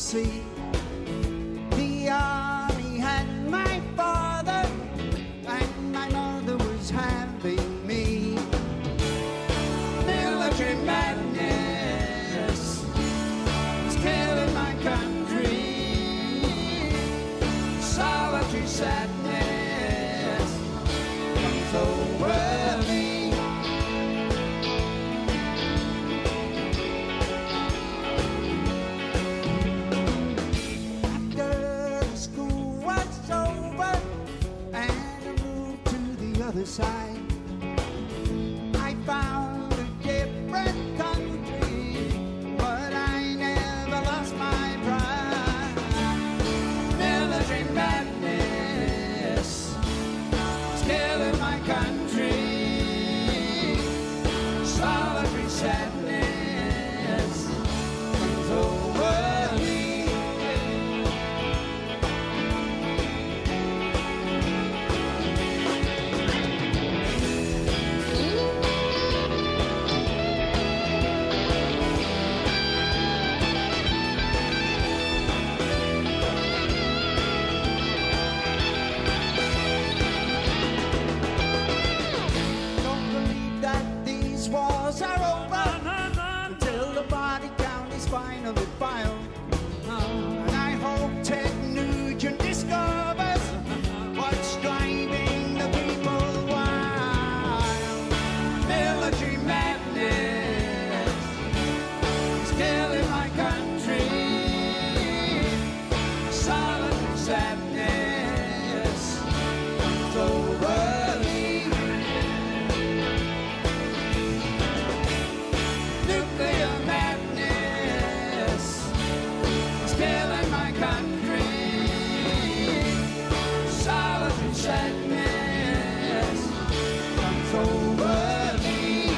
sea. The army had my father, and my mother was having me. Military madness is killing my country. Solitary sadness comes over me. Other side, I found a different country, but I never lost my pride. Military madness is killing my country. Solitary sadness comes over me. Finally filed, and I hope Ted Nugent discovers what's driving the people wild. Military madness is killing my country. Solitary sadness comes over me. Nuclear madness killing my country. Solitary sadness comes over me.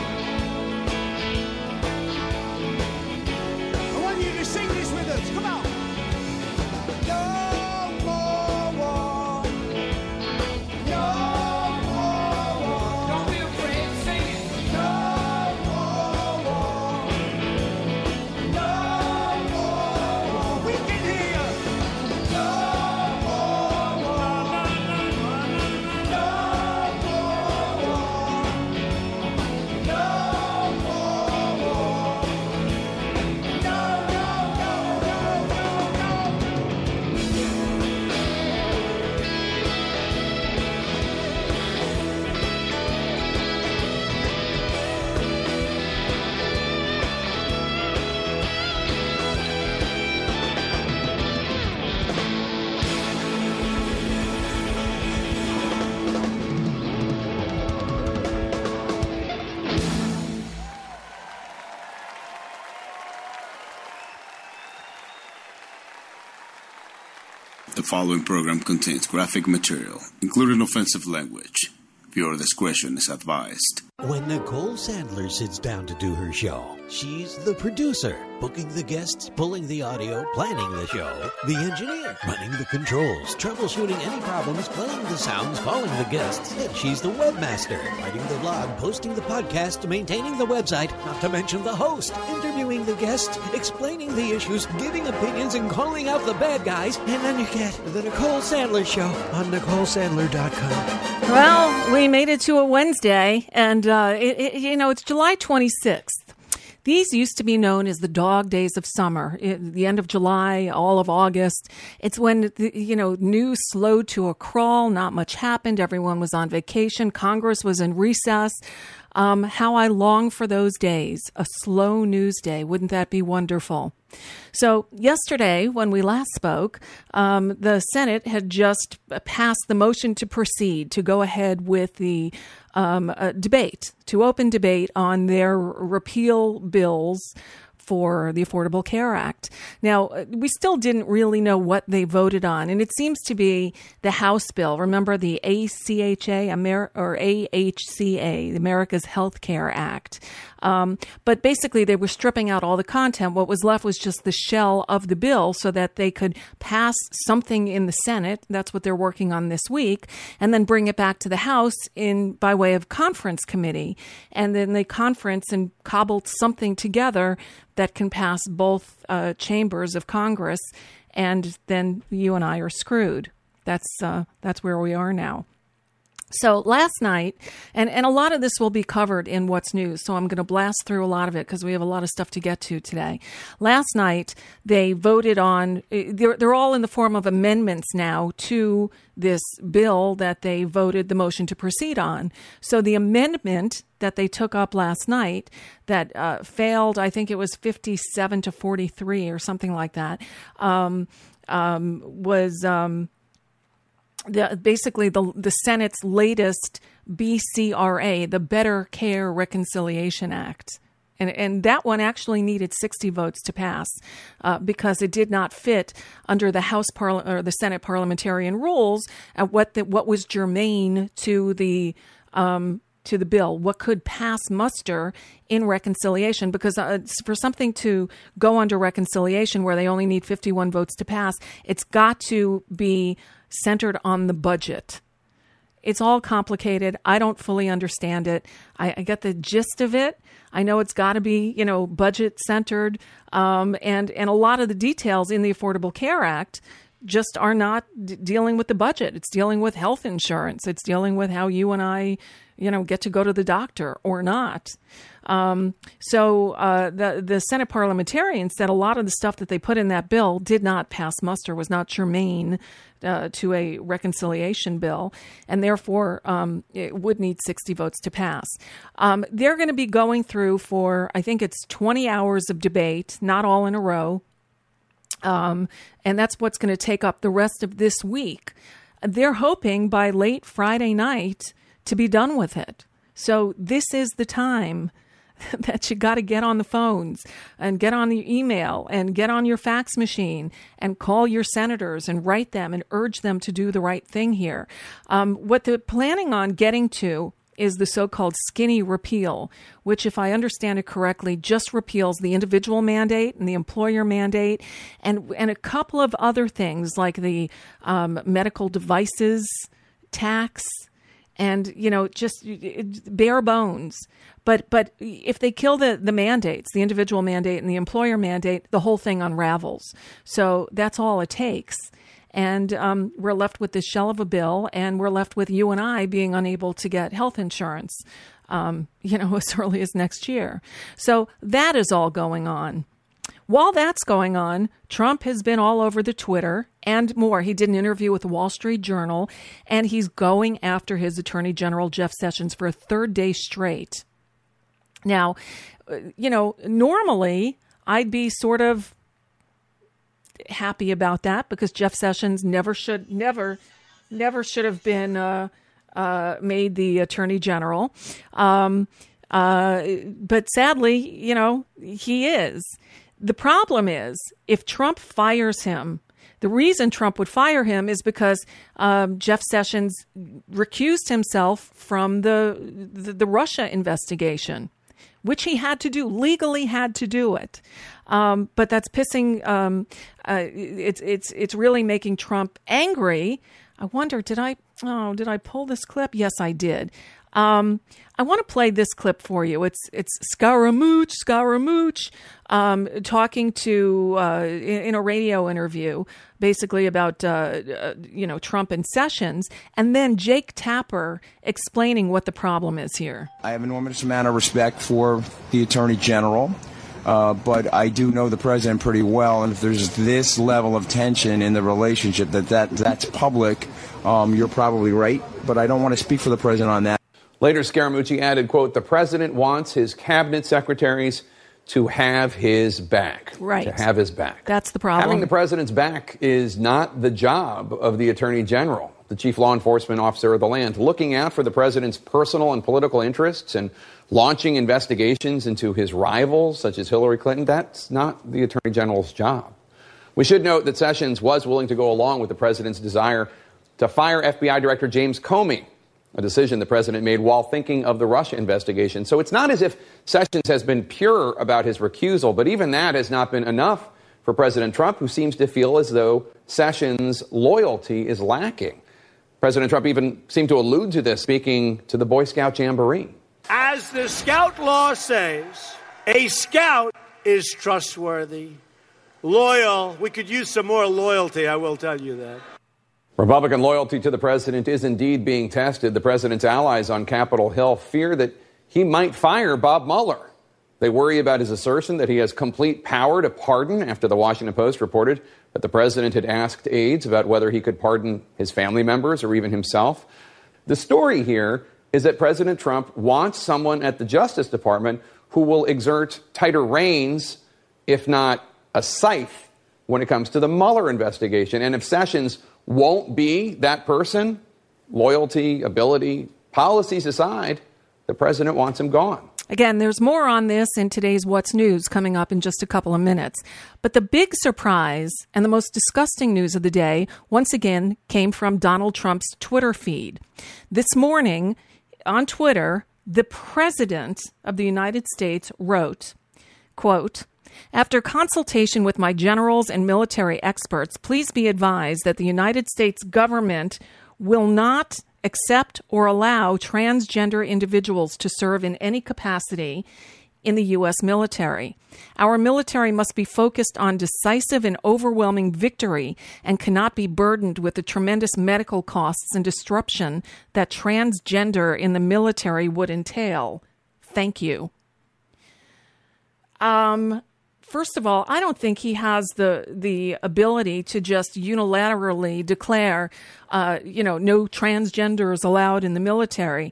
I want you to sing this with us. Come on. No more war. No more war. Don't be afraid. Sing it. No more war. No more war. We can hear you. No more war. No more war. No more war. No, no, no, no, no, no. The following program contains graphic material, including offensive language. Viewer discretion is advised. When Nicole Sandler sits down to do her show, she's the producer, booking the guests, pulling the audio, planning the show, the engineer, running the controls, troubleshooting any problems, playing the sounds, calling the guests, and she's the webmaster, writing the blog, posting the podcast, maintaining the website, not to mention the host, interviewing the guests, explaining the issues, giving opinions, and calling out the bad guys, and then you get the Nicole Sandler Show on NicoleSandler.com. Well, we made it to a Wednesday, and it's July 26th. These used to be known as the dog days of summer. The end of July, all of August. It's when, news slowed to a crawl. Not much happened. Everyone was on vacation. Congress was in recess. How I long for those days. A slow news day. Wouldn't that be wonderful? So yesterday, when we last spoke, the Senate had just passed the motion to proceed, to go ahead with the open debate on their repeal bills for the Affordable Care Act. Now, we still didn't really know what they voted on, and it seems to be the House bill. Remember the AHCA, the America's Health Care Act. But basically, they were stripping out all the content. What was left was just the shell of the bill so that they could pass something in the Senate. That's what they're working on this week, and then bring it back to the House by way of conference committee. And then they conference and cobbled something together that can pass both chambers of Congress, and then you and I are screwed. That's where we are now. So last night, and a lot of this will be covered in What's News, so I'm going to blast through a lot of it because we have a lot of stuff to get to today. Last night, they voted on, they're all in the form of amendments now to this bill that they voted the motion to proceed on. So the amendment that they took up last night that failed, I think it was 57 to 43 or something like that, was... basically the Senate's latest BCRA, the Better Care Reconciliation Act. And that one actually needed 60 votes to pass because it did not fit under the the Senate parliamentarian rules at what was germane to the bill, what could pass muster in reconciliation, because for something to go under reconciliation where they only need 51 votes to pass, it's got to be centered on the budget. It's all complicated. I don't fully understand it. I get the gist of it. I know it's got to be, budget centered. And a lot of the details in the Affordable Care Act just are not dealing with the budget. It's dealing with health insurance. It's dealing with how you and I, get to go to the doctor or not. So the Senate parliamentarians said a lot of the stuff that they put in that bill did not pass muster, was not germane to a reconciliation bill, and therefore it would need 60 votes to pass. They're going to be going through for, I think it's 20 hours of debate, not all in a row. And that's what's going to take up the rest of this week. They're hoping by late Friday night to be done with it. So this is the time that you got to get on the phones and get on the email and get on your fax machine and call your senators and write them and urge them to do the right thing here. What they're planning on getting to is the so-called skinny repeal, which, if I understand it correctly, just repeals the individual mandate and the employer mandate and a couple of other things like the medical devices tax and, just bare bones. But if they kill the mandates, the individual mandate and the employer mandate, the whole thing unravels. So that's all it takes. And we're left with this shell of a bill, and we're left with you and I being unable to get health insurance, as early as next year. So that is all going on. While that's going on, Trump has been all over the Twitter and more. He did an interview with the Wall Street Journal, and he's going after his Attorney General, Jeff Sessions, for a third day straight. Now, normally I'd be sort of happy about that because Jeff Sessions never should have been made the Attorney General. But sadly, he is. The problem is if Trump fires him, the reason Trump would fire him is because Jeff Sessions recused himself from the Russia investigation, which he had to do, legally had to do it. But that's pissing, it's really making Trump angry. I wonder, did I pull this clip? Yes, I did. I want to play this clip for you. It's Scaramouche, talking to, in a radio interview, basically about, Trump and Sessions, and then Jake Tapper explaining what the problem is here. I have an enormous amount of respect for the Attorney General. But I do know the president pretty well, and if there's this level of tension in the relationship that's public, you're probably right. But I don't want to speak for the president on that. Later, Scaramucci added, quote, "The president wants his cabinet secretaries to have his back." Right. To have his back. That's the problem. Having the president's back is not the job of the Attorney General, the chief law enforcement officer of the land. Looking out for the president's personal and political interests and launching investigations into his rivals, such as Hillary Clinton, that's not the Attorney General's job. We should note that Sessions was willing to go along with the president's desire to fire FBI Director James Comey, a decision the president made while thinking of the Russia investigation. So it's not as if Sessions has been pure about his recusal, but even that has not been enough for President Trump, who seems to feel as though Sessions' loyalty is lacking. President Trump even seemed to allude to this, speaking to the Boy Scout Jamboree. As the Scout law says, a Scout is trustworthy, loyal. We could use some more loyalty, I will tell you that. Republican loyalty to the president is indeed being tested. The president's allies on Capitol Hill fear that he might fire Bob Mueller. They worry about his assertion that he has complete power to pardon after the Washington Post reported that the president had asked aides about whether he could pardon his family members or even himself. The story here is that President Trump wants someone at the Justice Department who will exert tighter reins, if not a scythe, when it comes to the Mueller investigation. And if Sessions won't be that person, loyalty, ability, policies aside, the president wants him gone. Again, there's more on this in today's What's News coming up in just a couple of minutes. But the big surprise and the most disgusting news of the day, once again, came from Donald Trump's Twitter feed. This morning on Twitter, the President of the United States wrote, quote, "After consultation with my generals and military experts, please be advised that the United States government will not accept or allow transgender individuals to serve in any capacity in the U.S. military. Our military must be focused on decisive and overwhelming victory and cannot be burdened with the tremendous medical costs and disruption that transgender in the military would entail. Thank you." First of all, I don't think he has the ability to just unilaterally declare, no transgenders allowed in the military.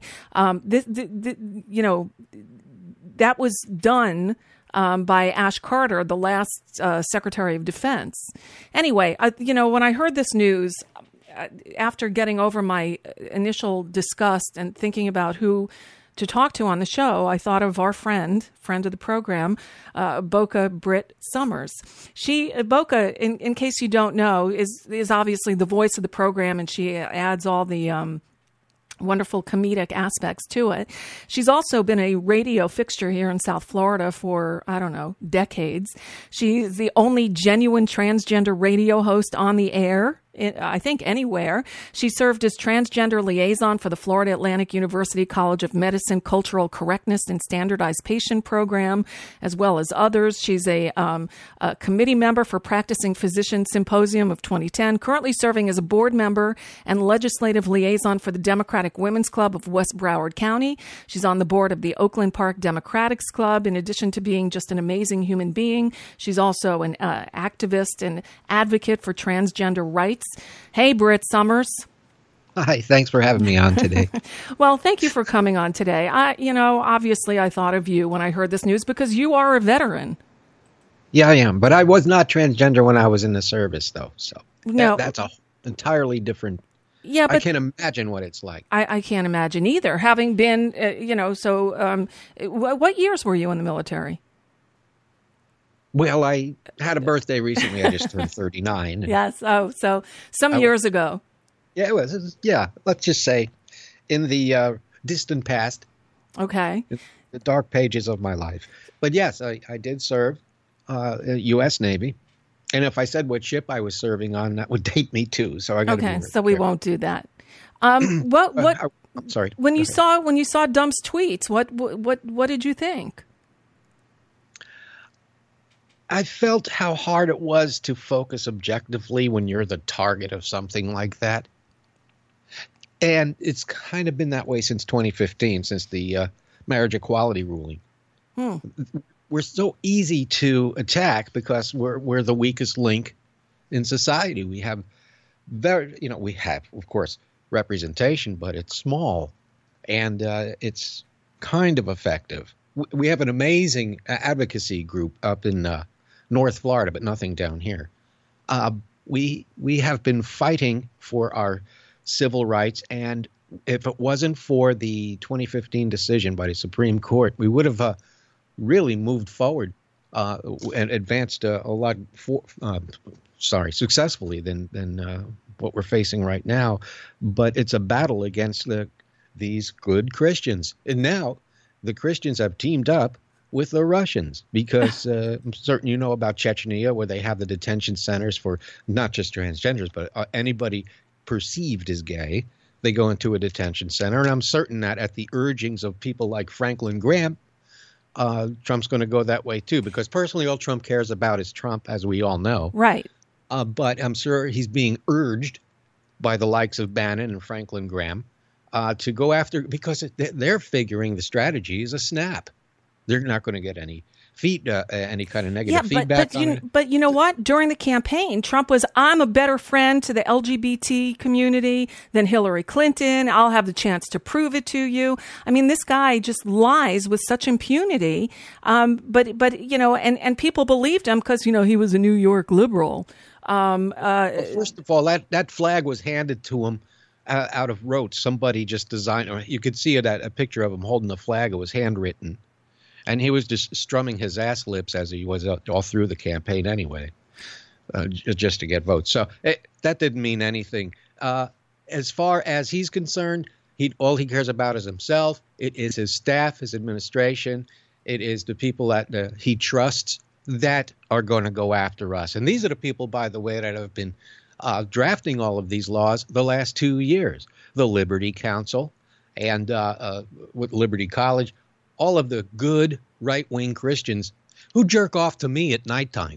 That was done by Ash Carter, the last Secretary of Defense. Anyway, when I heard this news, after getting over my initial disgust and thinking about who to talk to on the show, I thought of our friend of the program, Boca Britt Summers. Boca, in case you don't know, is obviously the voice of the program, and she adds all the wonderful comedic aspects to it. She's also been a radio fixture here in South Florida for, decades. She's the only genuine transgender radio host on the air, I think anywhere. She served as transgender liaison for the Florida Atlantic University College of Medicine Cultural Correctness and Standardized Patient Program, as well as others. She's a committee member for Practicing Physician Symposium of 2010, currently serving as a board member and legislative liaison for the Democratic Women's Club of West Broward County. She's on the board of the Oakland Park Democrats Club. In addition to being just an amazing human being, she's also an activist and advocate for transgender rights. Hey, Britt Summers. Hi, thanks for having me on today. Well, thank you for coming on today. Obviously I thought of you when I heard this news because you are a veteran. Yeah, I am. But I was not transgender when I was in the service, though. So no, that's a entirely different. Yeah, but I can't imagine what it's like. I can't imagine either. Having been, what years were you in the military? Well, I had a birthday recently. I just turned 39. Yes. Oh, so some years ago. Yeah, it was. Yeah, let's just say in the distant past. Okay. The dark pages of my life. But yes, I did serve U.S. Navy. And if I said what ship I was serving on, that would date me too. So I got to be so we won't do that. I'm sorry. When you saw Dump's tweets, what did you think? I felt how hard it was to focus objectively when you're the target of something like that. And it's kind of been that way since 2015, since the marriage equality ruling. We're so easy to attack because we're the weakest link in society. We have we have, of course, representation, but it's small and it's kind of effective. We have an amazing advocacy group up in North Florida, but nothing down here. We have been fighting for our civil rights, and if it wasn't for the 2015 decision by the Supreme Court, we would have really moved forward and advanced a lot successfully than what we're facing right now. But it's a battle against these good Christians, and now the Christians have teamed up with the Russians because I'm certain you know about Chechnya, where they have the detention centers for not just transgenders, but anybody perceived as gay. They go into a detention center. And I'm certain that at the urgings of people like Franklin Graham, Trump's going to go that way too, because personally, all Trump cares about is Trump, as we all know. Right. But I'm sure he's being urged by the likes of Bannon and Franklin Graham to go after, because they're figuring the strategy is a snap. They're not going to get any kind of negative feedback on it. But you know what? During the campaign, Trump was, I'm a better friend to the LGBT community than Hillary Clinton. I'll have the chance to prove it to you. I mean, this guy just lies with such impunity. But you know, and people believed him because, you know, he was a New York liberal. First of all, that flag was handed to him out of rote. Somebody just designed, or you could see a picture of him holding the flag. It was handwritten. And he was just strumming his ass lips as he was all through the campaign anyway, just to get votes. So that didn't mean anything. As far as he's concerned, all he cares about is himself. It is his staff, his administration. It is the people that he trusts that are going to go after us. And these are the people, by the way, that have been drafting all of these laws the last 2 years. The Liberty Council and with Liberty College. All of the good right-wing Christians who jerk off to me at nighttime.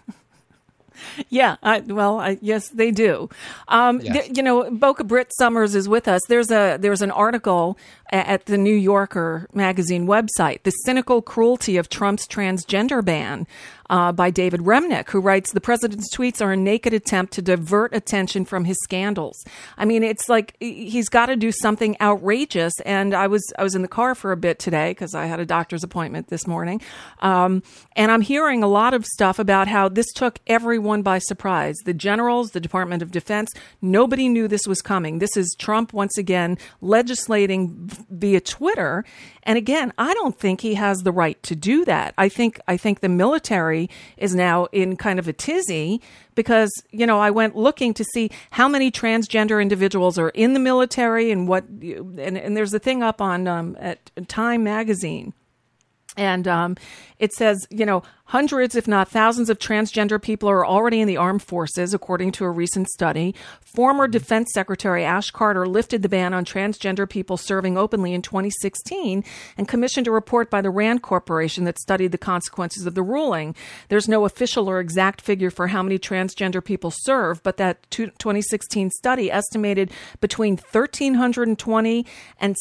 Yeah, yes, they do. Yes. You know, Boca Britt Summers is with us. There's an article at the New Yorker magazine website, "The Cynical Cruelty of Trump's Transgender Ban," by David Remnick, who writes, "The president's tweets are a naked attempt to divert attention from his scandals." I mean, it's like he's got to do something outrageous. And I was in the car for a bit today because I had a doctor's appointment this morning. And I'm hearing a lot of stuff about how this took everyone by surprise. The generals, the Department of Defense, nobody knew this was coming. This is Trump once again legislating via Twitter. And again, I don't think he has the right to do that. I think the military is now in kind of a tizzy because, you know, I went looking to see how many transgender individuals are in the military and and there's a thing up on at Time magazine. And it says, you know, hundreds, if not thousands of transgender people are already in the armed forces, according to a recent study. Former Defense Secretary Ash Carter lifted the ban on transgender people serving openly in 2016 and commissioned a report by the Rand Corporation that studied the consequences of the ruling. There's no official or exact figure for how many transgender people serve, but that 2016 study estimated between 1,320 and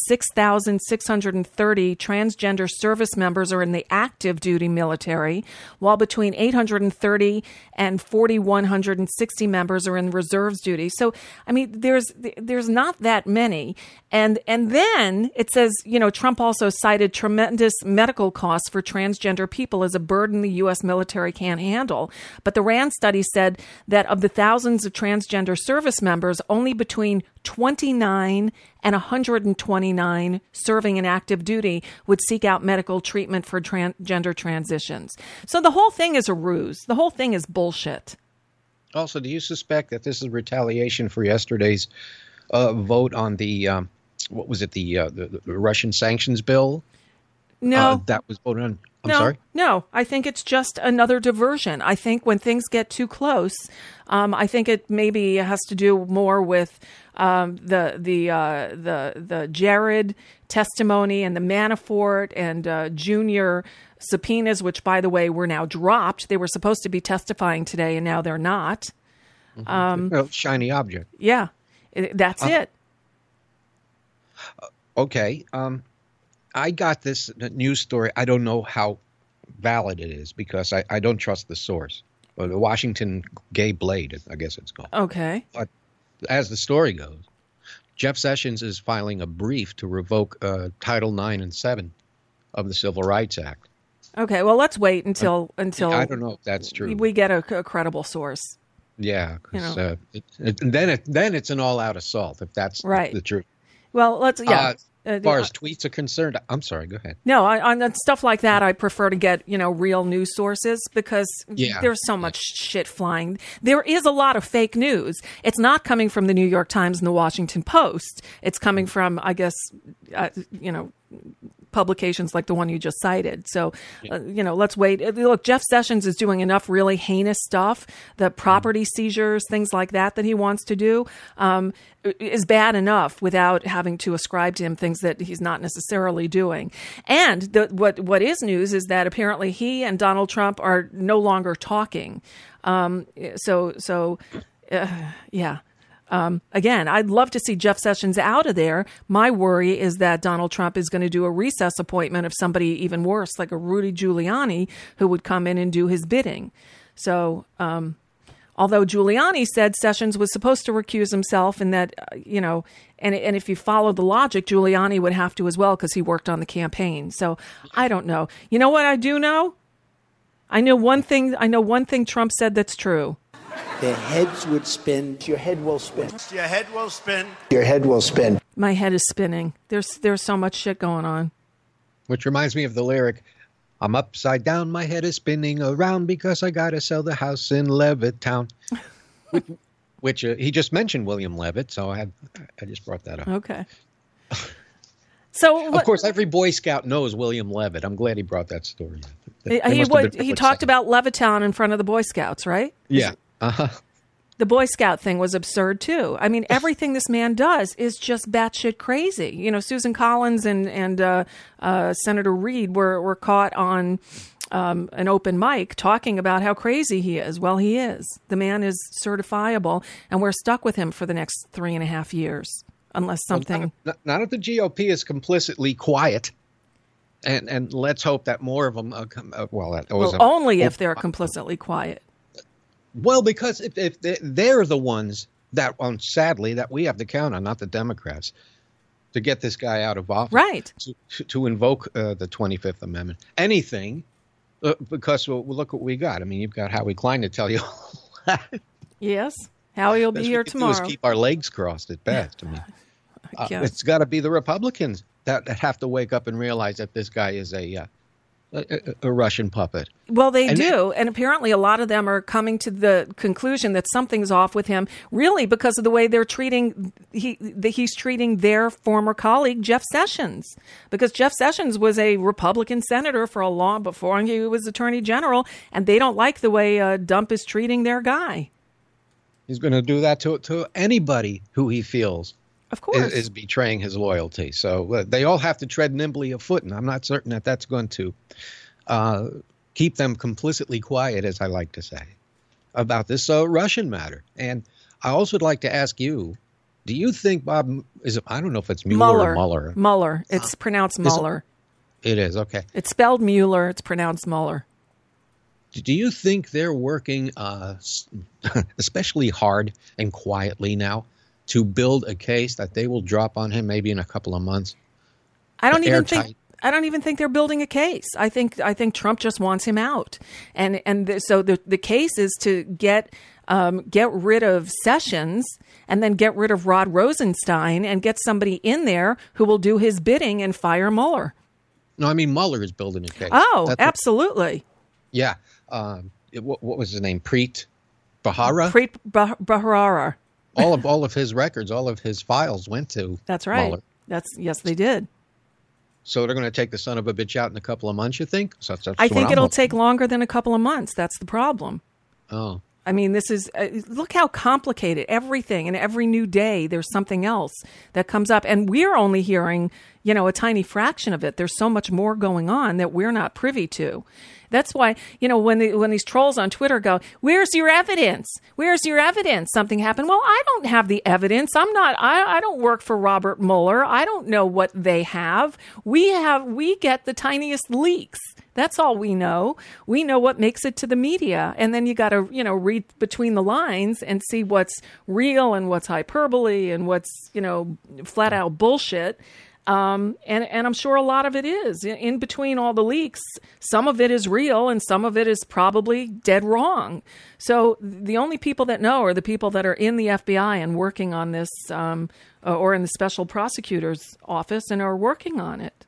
6,630 transgender service members are in the active duty military, while between 830 and 4,160 members are in reserves duty. So, I mean, there's not that many. And then it says, you know, Trump also cited tremendous medical costs for transgender people as a burden the U.S. military can't handle. But the Rand study said that of the thousands of transgender service members, only between 29 and 129 serving in active duty would seek out medical treatment for gender transitions. So the whole thing is a ruse. The whole thing is bullshit. Also, do you suspect that this is retaliation for yesterday's vote on the, what was it, the Russian sanctions bill? No. That was voted on. I'm no, sorry? No, I think it's just another diversion. I think when things get too close, I think it maybe has to do more with the Jared testimony and the Manafort and Junior subpoenas, which, by the way, were now dropped. They were supposed to be testifying today, and now they're not. Well, shiny object. Yeah, that's it. Okay. I got this news story. I don't know how valid it is because I don't trust the source. The Washington Gay Blade, I guess it's called. Okay. But as the story goes, Jeff Sessions is filing a brief to revoke Title 9 and 7 of the Civil Rights Act. Okay, well, let's wait until I don't know if that's true. We get a credible source. Yeah, you know. And then it's an all-out assault if that's right. the truth. Well, let's as far as tweets are concerned, I'm sorry. Go ahead. No, on stuff like that, I prefer to get real news sources because there's so much shit flying. There is a lot of fake news. It's not coming from the New York Times and the Washington Post. It's coming from, I guess, publications like the one you just cited. So, let's wait. Look, Jeff Sessions is doing enough really heinous stuff. The property seizures, things like that he wants to do, is bad enough without having to ascribe to him things that he's not necessarily doing. And what is news is that apparently he and Donald Trump are no longer talking. Again, I'd love to see Jeff Sessions out of there. My worry is that Donald Trump is going to do a recess appointment of somebody even worse, like a Rudy Giuliani, who would come in and do his bidding. So, although Giuliani said Sessions was supposed to recuse himself, and that, and if you follow the logic, Giuliani would have to as well because he worked on the campaign. So I don't know. You know what I do know? I know one thing Trump said that's true. Their heads would spin. Your head will spin. Your head will spin. Your head will spin. My head is spinning. There's so much shit going on. Which reminds me of the lyric, I'm upside down, my head is spinning around because I got to sell the house in Levittown. which he just mentioned William Levitt, so I just brought that up. Okay. So of course, every Boy Scout knows William Levitt. I'm glad he brought that story. He talked about Levittown in front of the Boy Scouts, right? Yeah. The Boy Scout thing was absurd too. I mean, everything this man does is just batshit crazy. Susan Collins and Senator Reid were caught on an open mic talking about how crazy he is. Well, he is. The man is certifiable, and we're stuck with him for the next 3.5 years, unless something. Well, not if the GOP is complicitly quiet. And let's hope that more of them come. Only if they're complicitly quiet. Well, because if they're the ones that, sadly, that we have to count on, not the Democrats, to get this guy out of office. Right. To invoke the 25th Amendment. Anything, because look what we got. I mean, you've got Howie Klein to tell you all that. Yes. Howie will be here tomorrow. Do is keep our legs crossed at best. I mean, it's got to be the Republicans that have to wake up and realize that this guy is a Russian puppet. Well, they do. And apparently a lot of them are coming to the conclusion that something's off with him, really because of the way they're he's treating their former colleague, Jeff Sessions. Because Jeff Sessions was a Republican senator for a long before he was Attorney General, and they don't like the way Dump is treating their guy. He's going to do that to anybody who he feels of course is betraying his loyalty. So they all have to tread nimbly afoot, and I'm not certain that that's going to keep them complicitly quiet, as I like to say, about this Russian matter. And I also would like to ask you, do you think Bob I don't know if it's Mueller or Mueller. Mueller. It's pronounced Mueller. It is, okay. It's spelled Mueller. It's pronounced Mueller. Do you think they're working especially hard and quietly now to build a case that they will drop on him maybe in a couple of months? I don't even think they're building a case. I think Trump just wants him out, so the case is to get rid of Sessions and then get rid of Rod Rosenstein and get somebody in there who will do his bidding and fire Mueller. No, I mean Mueller is building a case. Oh, absolutely. Yeah. What was his name? Preet Bharara? Preet Bharara. All of his records, all of his files went to That's right. Mueller. Yes, they did. So they're going to take the son of a bitch out in a couple of months, you think? I think it'll take longer than a couple of months. That's the problem. Oh. I mean, this is look how complicated everything, and every new day there's something else that comes up, and we're only hearing, a tiny fraction of it. There's so much more going on that we're not privy to. That's why, when these trolls on Twitter go, "Where's your evidence? Where's your evidence? Something happened." Well, I don't have the evidence. I don't work for Robert Mueller. I don't know what they have. We get the tiniest leaks. That's all we know. We know what makes it to the media. And then you got to, read between the lines and see what's real and what's hyperbole and what's, flat out bullshit. And I'm sure a lot of it is. In between all the leaks, some of it is real and some of it is probably dead wrong. So the only people that know are the people that are in the FBI and working on this, or in the special prosecutor's office and are working on it.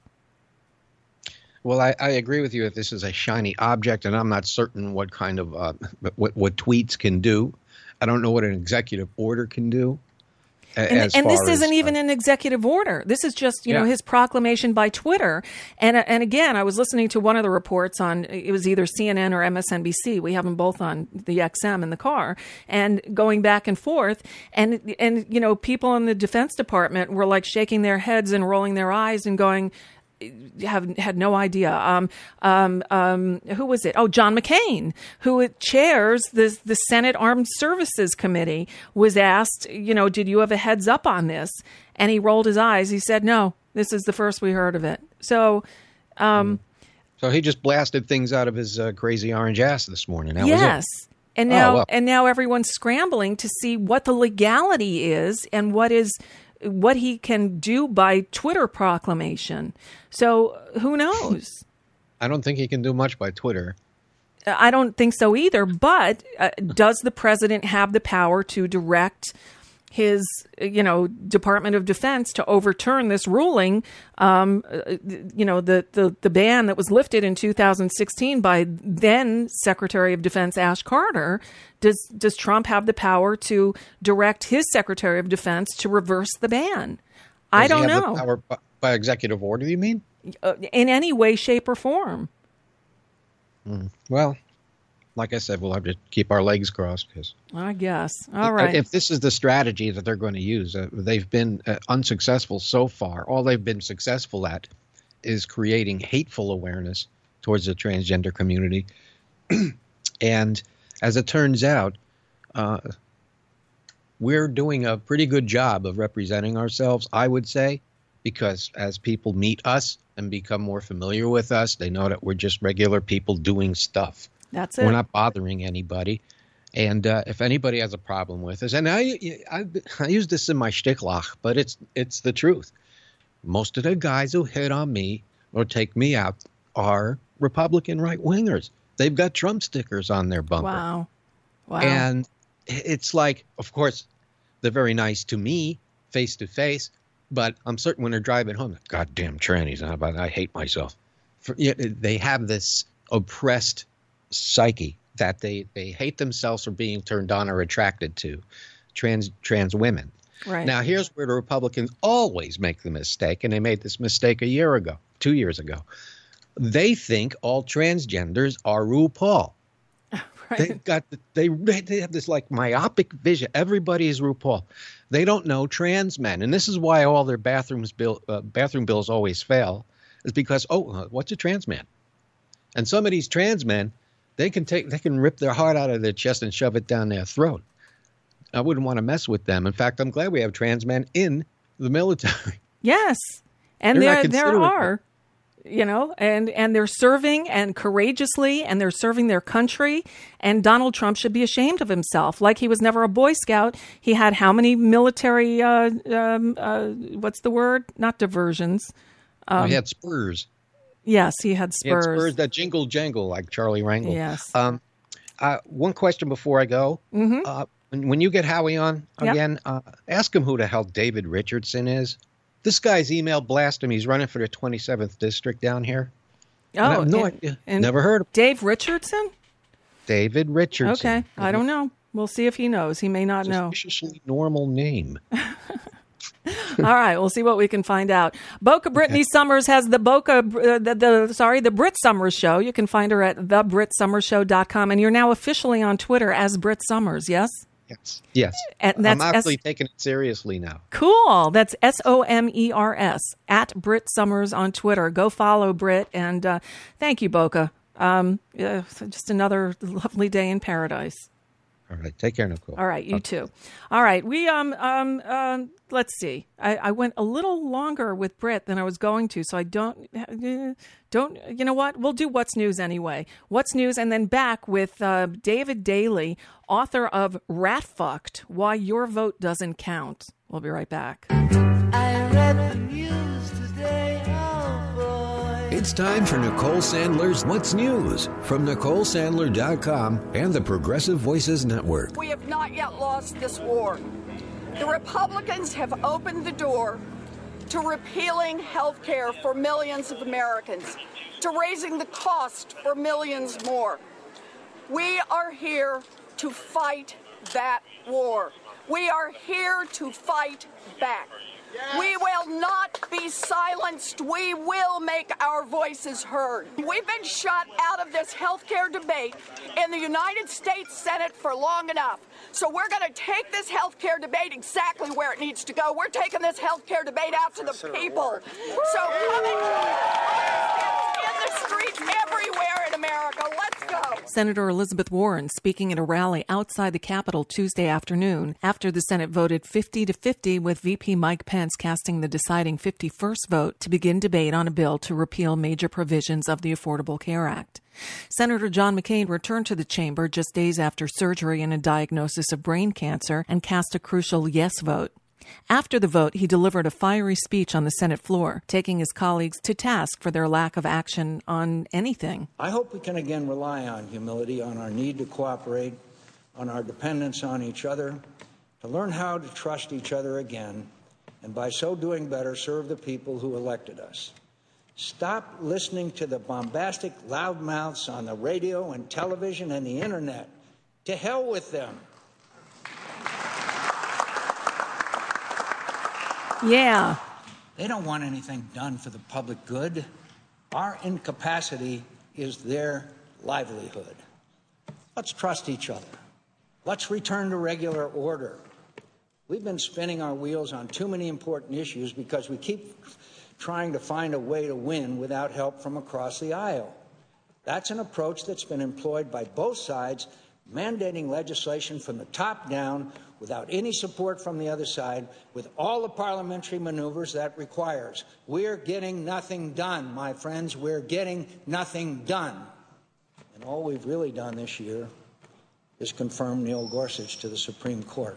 Well, I agree with you that this is a shiny object, and I'm not certain what kind of what tweets can do. I don't know what an executive order can do. And this isn't even an executive order. This is just, you know, his proclamation by Twitter. And again, I was listening to one of the reports on, it was either CNN or MSNBC. We have them both on the XM in the car, and going back and forth. And you know, people in the Defense Department were like shaking their heads and rolling their eyes and going, had no idea. Who was it? Oh, John McCain, who chairs the Senate Armed Services Committee, was asked, you know, did you have a heads up on this? And he rolled his eyes. He said, no, this is the first we heard of it. So, so he just blasted things out of his crazy orange ass this morning. That yes. was it. And now everyone's scrambling to see what the legality is and what he can do by Twitter proclamation. So who knows? I don't think he can do much by Twitter. I don't think so either. But does the president have the power to direct his, you know, Department of Defense to overturn this ruling? You know, the ban that was lifted in 2016 by then Secretary of Defense Ash Carter. Does Trump have the power to direct his Secretary of Defense to reverse the ban? I don't know. The power by executive order, you mean? In any way, shape, or form. Well, like I said, we'll have to keep our legs crossed. Because I guess. All right. If this is the strategy that they're going to use, they've been unsuccessful so far. All they've been successful at is creating hateful awareness towards the transgender community. And as it turns out, we're doing a pretty good job of representing ourselves, I would say, because as people meet us and become more familiar with us, they know that we're just regular people doing stuff. That's it. We're not bothering anybody. And if anybody has a problem with us, and I use this in my shtickloch, but it's the truth. Most of the guys who hit on me or take me out are Republican right-wingers. They've got Trump stickers on their bumper. Wow. And it's like, of course, they're very nice to me face to face, but I'm certain when they're driving home, goddamn trannies, I hate myself. They have this oppressed psyche that they hate themselves for being turned on or attracted to trans women. Right. Now, here's where the Republicans always make the mistake, and they made this mistake 2 years ago. They think all transgenders are RuPaul. Right. They have this like myopic vision. Everybody is RuPaul. They don't know trans men, and this is why all their bathroom bills always fail. Is because what's a trans man? And some of these trans men, they can rip their heart out of their chest and shove it down their throat. I wouldn't want to mess with them. In fact, I'm glad we have trans men in the military. Yes, and there are. You know, and they're serving and courageously, and they're serving their country. And Donald Trump should be ashamed of himself. Like he was never a Boy Scout. He had how many military, what's the word? Not diversions. He had spurs. Yes, he had spurs. He had spurs that jingle jangle like Charlie Rangel. Yes. One question before I go. Mm-hmm. When you get Howie on again, ask him who the hell David Richardson is. This guy's email blasted him. He's running for the 27th district down here. Oh, I have no idea. Never heard of him. Dave Richardson? David Richardson. Okay. I don't know. We'll see if he knows. He may not know. Suspiciously normal name. All right. We'll see what we can find out. Boca Brittany Summers has the the Brit Summers Show. You can find her at thebritSummersShow.com. And you're now officially on Twitter as Brit Summers, yes? Yes. And I'm actually taking it seriously now. Cool. That's SOMERS at Brit Summers on Twitter. Go follow Brit, and thank you, Boca. Just another lovely day in paradise. All right. Take care, Nicole. All right. You too. All right. We let's see. I went a little longer with Brit than I was going to, so I don't. You know what? We'll do What's News anyway. What's News, and then back with David Daley, author of Rat Fucked: Why Your Vote Doesn't Count. We'll be right back. I read the news today, oh boy. It's time for Nicole Sandler's What's News from NicoleSandler.com and the Progressive Voices Network. We have not yet lost this war. The Republicans have opened the door to repealing health care for millions of Americans, to raising the cost for millions more. We are here to fight that war. We are here to fight back. We will not be silenced. We will make our voices heard. We've been shut out of this health care debate in the United States Senate for long enough. So we're going to take this health care debate exactly where it needs to go. We're taking this health care debate out to the people. So coming in the streets everywhere in America. Let's go. Senator Elizabeth Warren speaking at a rally outside the Capitol Tuesday afternoon after the Senate voted 50-50 with VP Mike Pence casting the deciding 51st vote to begin debate on a bill to repeal major provisions of the Affordable Care Act. Senator John McCain returned to the chamber just days after surgery and a diagnosis of brain cancer and cast a crucial yes vote. After the vote, he delivered a fiery speech on the Senate floor, taking his colleagues to task for their lack of action on anything. I hope we can again rely on humility, on our need to cooperate, on our dependence on each other, to learn how to trust each other again, and by so doing better, serve the people who elected us. Stop listening to the bombastic loudmouths on the radio and television and the internet. To hell with them. Yeah. They don't want anything done for the public good. Our incapacity is their livelihood. Let's trust each other. Let's return to regular order. We've been spinning our wheels on too many important issues because we keep trying to find a way to win without help from across the aisle. That's an approach that's been employed by both sides, mandating legislation from the top down without any support from the other side, with all the parliamentary maneuvers that requires. We're getting nothing done, my friends. We're getting nothing done. And all we've really done this year is confirm Neil Gorsuch to the Supreme Court.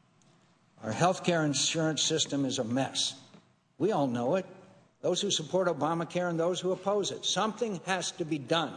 Our health care insurance system is a mess. We all know it, those who support Obamacare and those who oppose it. Something has to be done.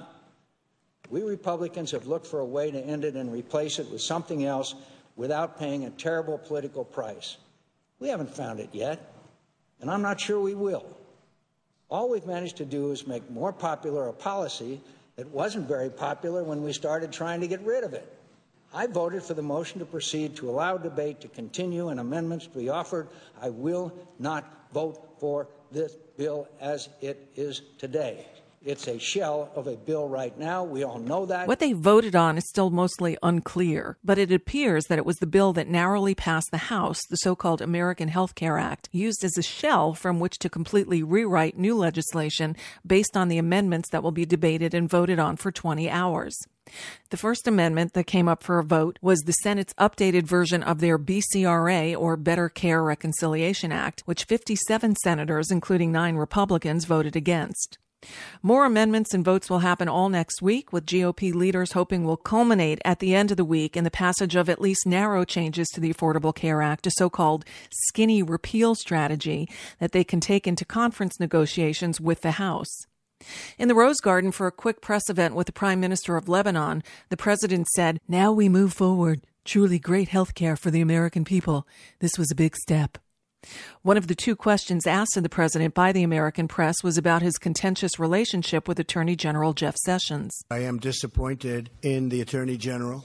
We Republicans have looked for a way to end it and replace it with something else without paying a terrible political price. We haven't found it yet, and I'm not sure we will. All we've managed to do is make more popular a policy that wasn't very popular when we started trying to get rid of it. I voted for the motion to proceed to allow debate to continue and amendments to be offered. I will not vote for this bill as it is today. It's a shell of a bill right now. We all know that. What they voted on is still mostly unclear, but it appears that it was the bill that narrowly passed the House, the so-called American Health Care Act, used as a shell from which to completely rewrite new legislation based on the amendments that will be debated and voted on for 20 hours. The first amendment that came up for a vote was the Senate's updated version of their BCRA, or Better Care Reconciliation Act, which 57 senators, including 9 Republicans, voted against. More amendments and votes will happen all next week, with GOP leaders hoping will culminate at the end of the week in the passage of at least narrow changes to the Affordable Care Act, a so-called skinny repeal strategy that they can take into conference negotiations with the House. In the Rose Garden for a quick press event with the Prime Minister of Lebanon, the president said, "Now we move forward. Truly great health care for the American people. This was a big step." One of the 2 questions asked of the president by the American press was about his contentious relationship with Attorney General Jeff Sessions. I am disappointed in the Attorney General.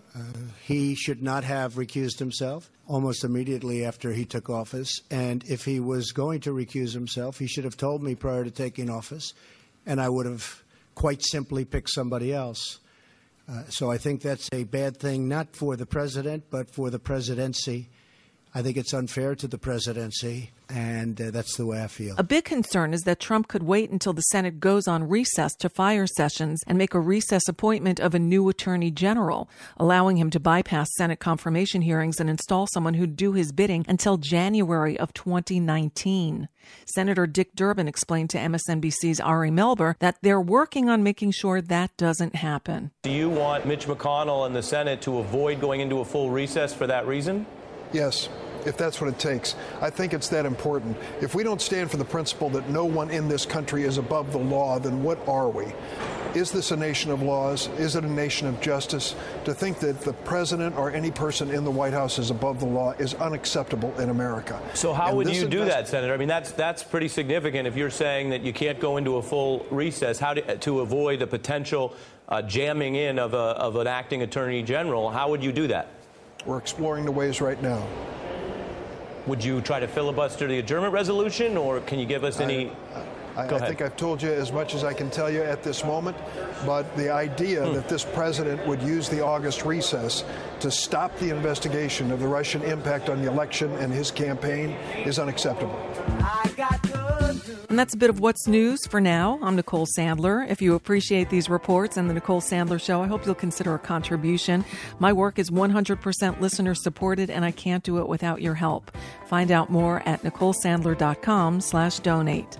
He should not have recused himself almost immediately after he took office. And if he was going to recuse himself, he should have told me prior to taking office, and I would have quite simply picked somebody else. So I think that's a bad thing, not for the president, but for the presidency. I think it's unfair to the presidency, and that's the way I feel. A big concern is that Trump could wait until the Senate goes on recess to fire Sessions and make a recess appointment of a new attorney general, allowing him to bypass Senate confirmation hearings and install someone who'd do his bidding until January of 2019. Senator Dick Durbin explained to MSNBC's Ari Melber that they're working on making sure that doesn't happen. Do you want Mitch McConnell and the Senate to avoid going into a full recess for that reason? Yes, if that's what it takes. I think it's that important. If we don't stand for the principle that no one in this country is above the law, then what are we? Is this a nation of laws? Is it a nation of justice? To think that the president or any person in the White House is above the law is unacceptable in America. So how would you do that, Senator? I mean, that's pretty significant. If you're saying that you can't go into a full recess, to avoid a potential jamming in of an acting attorney general, how would you do that? We're exploring the ways right now. Would you try to filibuster the adjournment resolution, or can you give us any... I think I've told you as much as I can tell you at this moment, but the idea that this president would use the August recess to stop the investigation of the Russian impact on the election and his campaign is unacceptable. And that's a bit of what's news for now. I'm Nicole Sandler. If you appreciate these reports and the Nicole Sandler Show, I hope you'll consider a contribution. My work is 100% listener supported, and I can't do it without your help. Find out more at NicoleSandler.com/donate.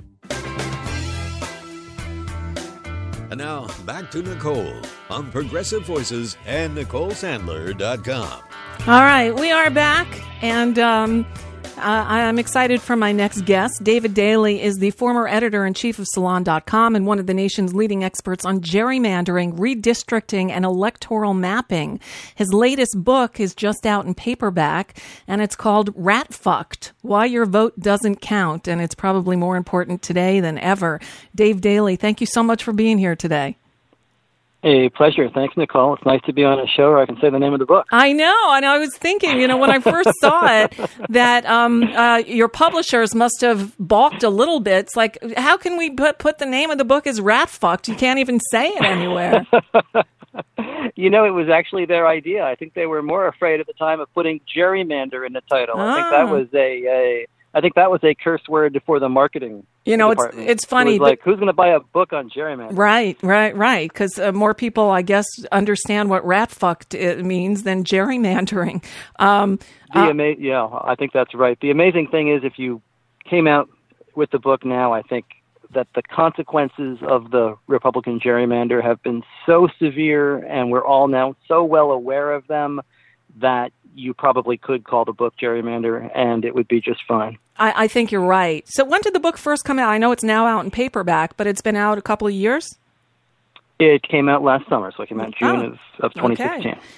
And now, back to Nicole on Progressive Voices and NicoleSandler.com. All right, we are back, and I'm excited for my next guest. David Daley is the former editor-in-chief of Salon.com and one of the nation's leading experts on gerrymandering, redistricting, and electoral mapping. His latest book is just out in paperback, and it's called Rat Fucked: Why Your Vote Doesn't Count, and it's probably more important today than ever. Dave Daley, thank you so much for being here today. A pleasure. Thanks, Nicole. It's nice to be on a show where I can say the name of the book. I know. And I was thinking, when I first saw it, that your publishers must have balked a little bit. It's like, how can we put the name of the book as Rat Fucked? You can't even say it anywhere. It was actually their idea. I think they were more afraid at the time of putting gerrymander in the title. I think that was a curse word for the marketing department. It's funny. It was like, who's going to buy a book on gerrymandering? Right. Because more people, I guess, understand what rat fucked means than gerrymandering. I think that's right. The amazing thing is, if you came out with the book now, I think that the consequences of the Republican gerrymander have been so severe, and we're all now so well aware of them, that you probably could call the book Gerrymander, and it would be just fine. I think you're right. So when did the book first come out? I know it's now out in paperback, but it's been out a couple of years? It came out last summer, so it came out in June of 2016. Okay.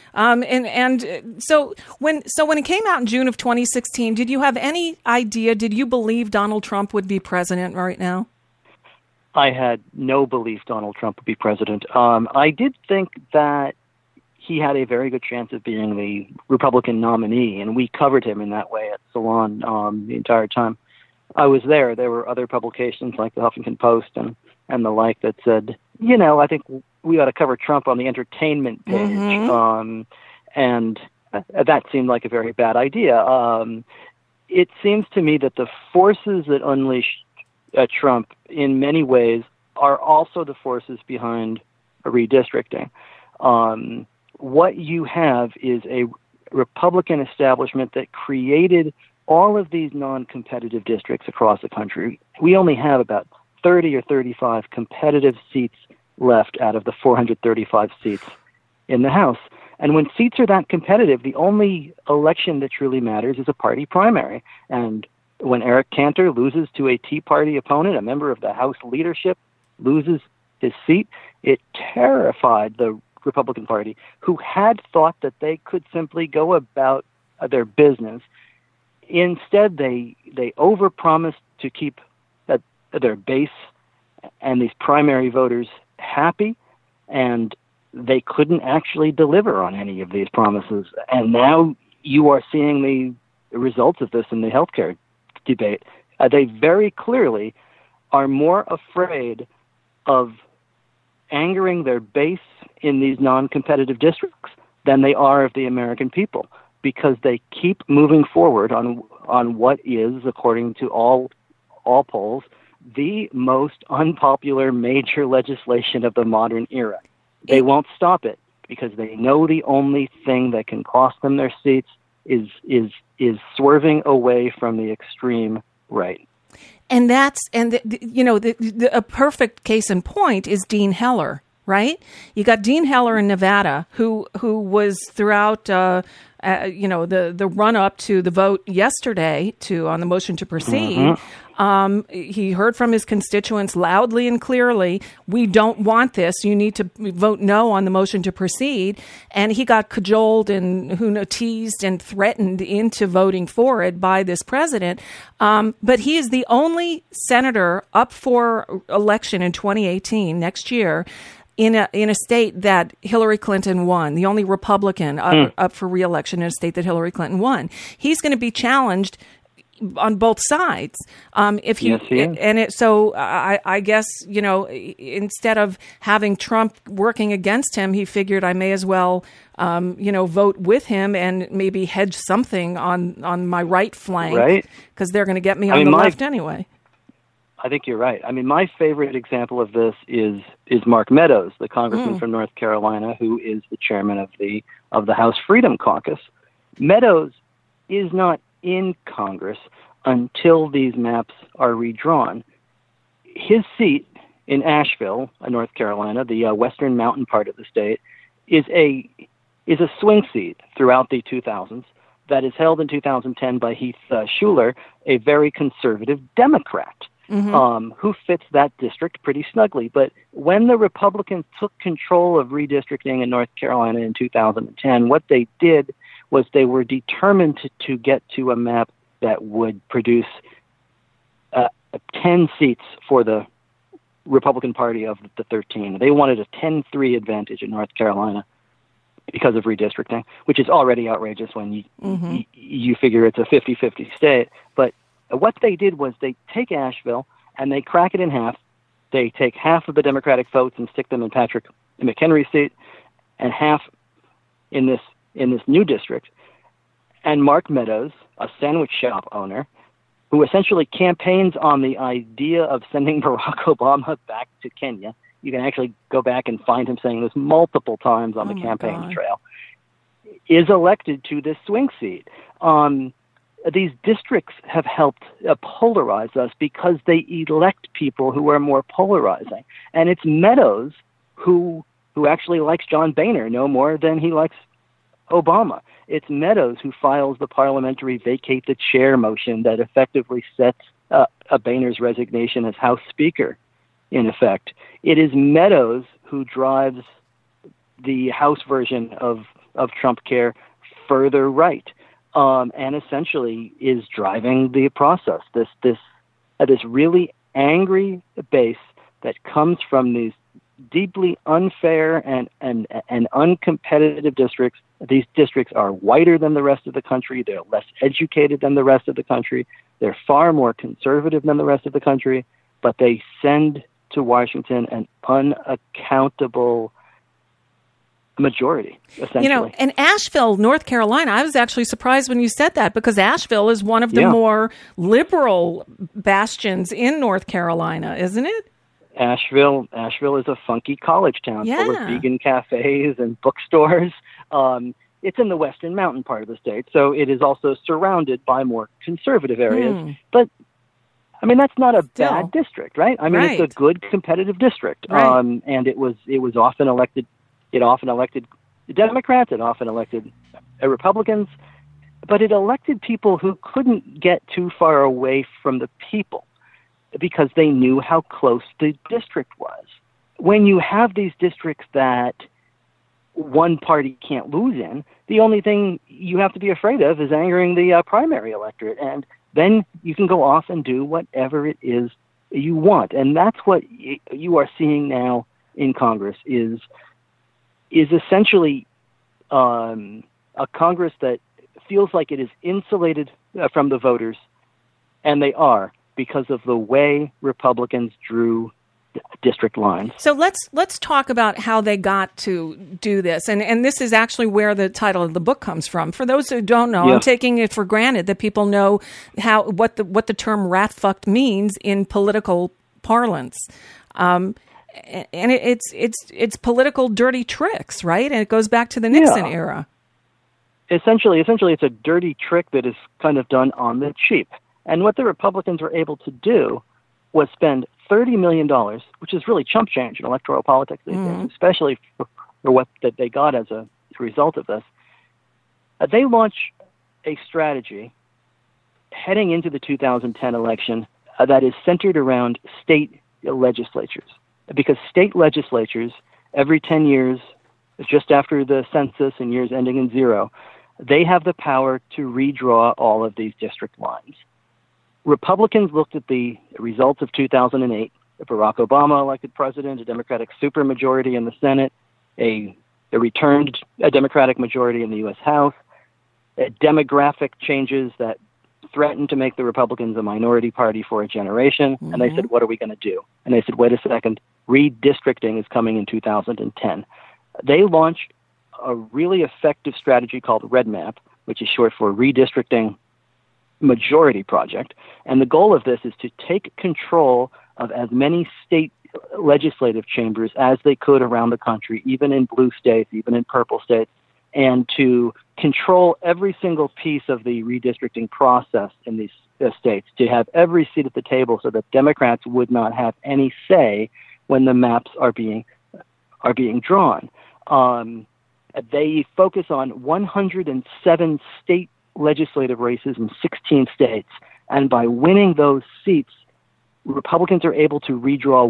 So when it came out in June of 2016, did you have any idea, did you believe Donald Trump would be president right now? I had no belief Donald Trump would be president. I did think that he had a very good chance of being the Republican nominee, and we covered him in that way at Salon the entire time I was there. There were other publications like the Huffington Post and the like that said, I think we ought to cover Trump on the entertainment page. Mm-hmm. And that seemed like a very bad idea. It seems to me that the forces that unleashed Trump in many ways are also the forces behind redistricting. What you have is a Republican establishment that created all of these non-competitive districts across the country. We only have about 30 or 35 competitive seats left out of the 435 seats in the House. And when seats are that competitive, the only election that truly matters is a party primary. And when Eric Cantor loses to a Tea Party opponent, a member of the House leadership loses his seat, it terrified the Republican Party, who had thought that they could simply go about their business. Instead, they overpromised to keep their base and these primary voters happy, and they couldn't actually deliver on any of these promises. And now you are seeing the results of this in the healthcare debate. They very clearly are more afraid of angering their base in these non-competitive districts than they are of the American people, because they keep moving forward on what is, according to all polls, the most unpopular major legislation of the modern era. They won't stop it because they know the only thing that can cost them their seats is swerving away from the extreme right. And a perfect case in point is Dean Heller, right? You got Dean Heller in Nevada, who was throughout, the run up to the vote yesterday on the motion to proceed. Mm-hmm. He heard from his constituents loudly and clearly, we don't want this. You need to vote no on the motion to proceed. And he got cajoled and teased and threatened into voting for it by this president. But he is the only senator up for election in 2018, next year, in a state that Hillary Clinton won, the only Republican up for re-election in a state that Hillary Clinton won. He's going to be challenged on both sides. If you, yes, he is. And so I guess, instead of having Trump working against him, he figured I may as well, vote with him and maybe hedge something on my right flank, right? Because they're going to get me on the left anyway. I think you're right. I mean, my favorite example of this is Mark Meadows, the congressman from North Carolina, who is the chairman of the House Freedom Caucus. Meadows is not in Congress until these maps are redrawn. His seat in Asheville, North Carolina, the western mountain part of the state, is a swing seat throughout the 2000s that is held in 2010 by Heath Shuler, a very conservative Democrat. Who fits that district pretty snugly. But when the Republicans took control of redistricting in North Carolina in 2010, what they did was they were determined to get to a map that would produce 10 seats for the Republican Party of the 13. They wanted a 10-3 advantage in North Carolina because of redistricting, which is already outrageous when you figure it's a 50-50 state. But what they did was they take Asheville and they crack it in half. They take half of the Democratic votes and stick them in Patrick McHenry's seat, and half in this new district. And Mark Meadows, a sandwich shop owner, who essentially campaigns on the idea of sending Barack Obama back to Kenya. You can actually go back and find him saying this multiple times on the campaign trail, is elected to this swing seat. These districts have helped polarize us because they elect people who are more polarizing. And it's Meadows who actually likes John Boehner no more than he likes Obama. It's Meadows who files the parliamentary vacate the chair motion that effectively sets Boehner's resignation as House Speaker in effect. It is Meadows who drives the House version of Trump Care further right. And essentially is driving the process. This really angry base that comes from these deeply unfair and uncompetitive districts. These districts are whiter than the rest of the country. They're less educated than the rest of the country. They're far more conservative than the rest of the country. But they send to Washington an unaccountable majority, essentially. In Asheville, North Carolina, I was actually surprised when you said that, because Asheville is one of the more liberal bastions in North Carolina, isn't it? Asheville is a funky college town full of vegan cafes and bookstores. It's in the western mountain part of the state, so it is also surrounded by more conservative areas. But I mean, that's not a bad district, right? I mean, it's a good competitive district, and it was often elected. It often elected Democrats, it often elected Republicans, but it elected people who couldn't get too far away from the people because they knew how close the district was. When you have these districts that one party can't lose in, the only thing you have to be afraid of is angering the primary electorate, and then you can go off and do whatever it is you want. And that's what you are seeing now in Congress is essentially a Congress that feels like it is insulated from the voters, and they are, because of the way Republicans drew district lines. So let's talk about how they got to do this, and this is actually where the title of the book comes from. For those who don't know, I'm taking it for granted that people know what the term "rat fucked" means in political parlance. And it's political dirty tricks, right? And it goes back to the Nixon era. Essentially, it's a dirty trick that is kind of done on the cheap. And what the Republicans were able to do was spend $30 million, which is really chump change in electoral politics these days, especially for what that they got as a result of this. They launch a strategy heading into the 2010 election that is centered around state legislatures. Because state legislatures, every 10 years, just after the census and years ending in 0, they have the power to redraw all of these district lines. Republicans looked at the results of 2008 Barack Obama elected president, a Democratic supermajority in the Senate, a returned Democratic majority in the U.S. House, demographic changes that threatened to make the Republicans a minority party for a generation. Mm-hmm. And they said, what are we going to do? And they said, wait a second, redistricting is coming in 2010. They launched a really effective strategy called REDMAP, which is short for Redistricting Majority Project. And the goal of this is to take control of as many state legislative chambers as they could around the country, even in blue states, even in purple states, and to control every single piece of the redistricting process in these states, to have every seat at the table so that Democrats would not have any say when the maps are being drawn. They focus on 107 state legislative races in 16 states, and by winning those seats, Republicans are able to redraw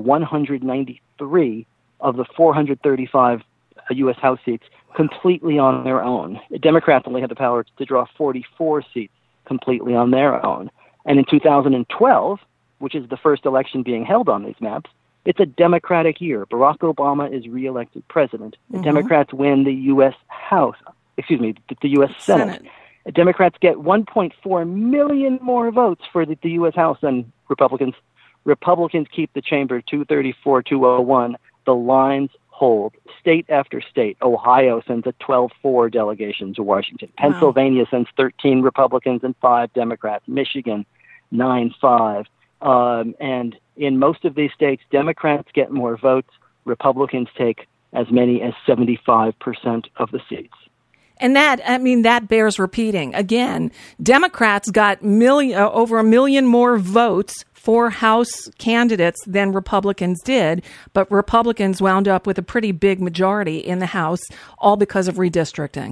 193 of the 435 U.S. House seats completely on their own. The Democrats only had the power to draw 44 seats completely on their own. And in 2012, which is the first election being held on these maps, it's a Democratic year. Barack Obama is reelected president. The Democrats win the U.S. the U.S. Senate. Democrats get 1.4 million more votes for the U.S. House than Republicans. Republicans keep the chamber 234-201. The lines hold. State after state. Ohio sends a 12-4 delegation to Washington. Wow. Pennsylvania sends 13 Republicans and 5 Democrats. Michigan, 9-5. And in most of these states, Democrats get more votes. Republicans take as many as 75% of the seats. And that bears repeating. Again, Democrats got over 1 million more votes for House candidates than Republicans did, but Republicans wound up with a pretty big majority in the House, all because of redistricting.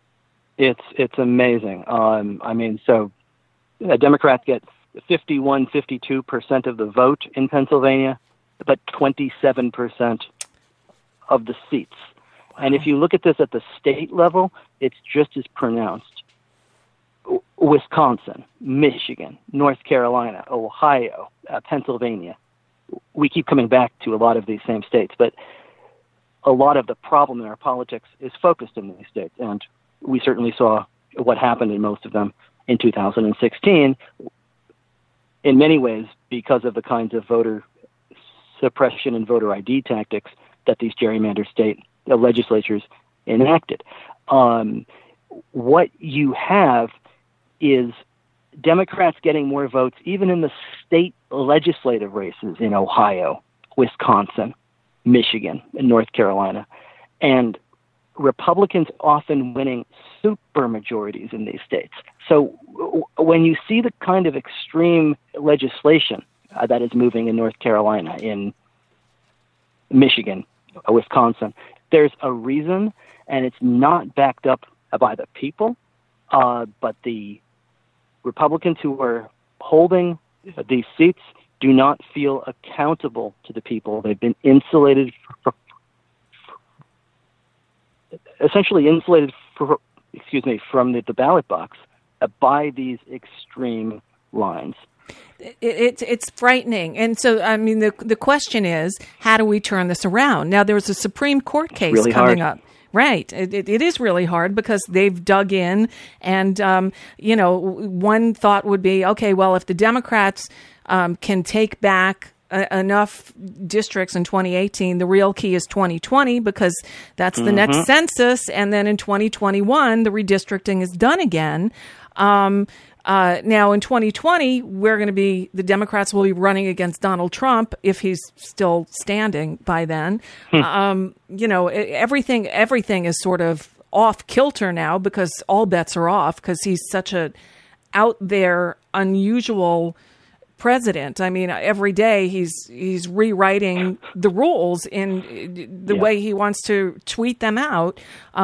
It's amazing. So Democrats get 52% of the vote in Pennsylvania, but 27% of the seats. And if you look at this at the state level, it's just as pronounced. Wisconsin, Michigan, North Carolina, Ohio, Pennsylvania. We keep coming back to a lot of these same states, but a lot of the problem in our politics is focused in these states. And we certainly saw what happened in most of them in 2016, in many ways because of the kinds of voter suppression and voter ID tactics that these gerrymandered state legislatures enacted. What you have is Democrats getting more votes even in the state legislative races in Ohio, Wisconsin, Michigan, and North Carolina, and Republicans often winning supermajorities in these states. So when you see the kind of extreme legislation that is moving in North Carolina, in Michigan, Wisconsin, there's a reason, and it's not backed up by the people, but the Republicans who are holding these seats do not feel accountable to the people. They've been essentially insulated from the ballot box by these extreme lines. It's frightening. And so, the question is, how do we turn this around? Now, there's a Supreme Court case really coming hard. up. Right. It is really hard because they've dug in. And, one thought would be, okay, well, if the Democrats can take back enough districts in 2018, the real key is 2020 because that's the next census. And then in 2021, the redistricting is done again. Now, in 2020, the Democrats will be running against Donald Trump if he's still standing by then. Everything is sort of off kilter now because all bets are off because he's such a out there, unusual president. I mean, every day he's rewriting the rules in the way he wants to tweet them out.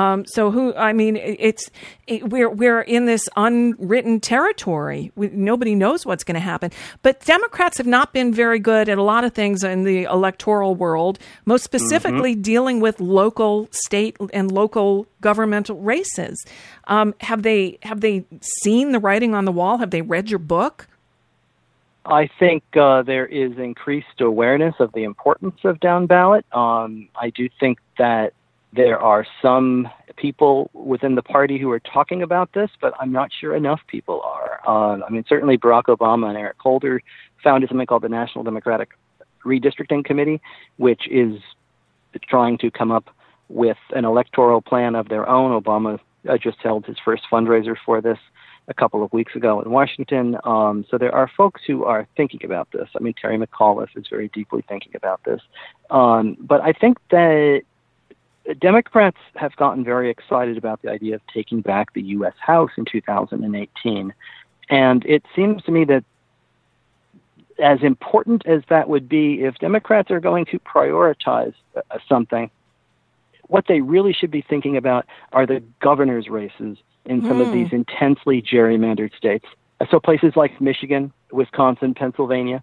We're in this unwritten territory. Nobody knows what's going to happen. But Democrats have not been very good at a lot of things in the electoral world, most specifically dealing with local, state, and local governmental races. Have they seen the writing on the wall? Have they read your book? I think there is increased awareness of the importance of down ballot. I do think that there are some people within the party who are talking about this, but I'm not sure enough people are. Certainly Barack Obama and Eric Holder founded something called the National Democratic Redistricting Committee, which is trying to come up with an electoral plan of their own. Obama just held his first fundraiser for this a couple of weeks ago in Washington. So there are folks who are thinking about this. Terry McAuliffe is very deeply thinking about this. But I think that Democrats have gotten very excited about the idea of taking back the U.S. House in 2018. And it seems to me that as important as that would be, if Democrats are going to prioritize something, what they really should be thinking about are the governor's races in some of these intensely gerrymandered states. So places like Michigan, Wisconsin, Pennsylvania,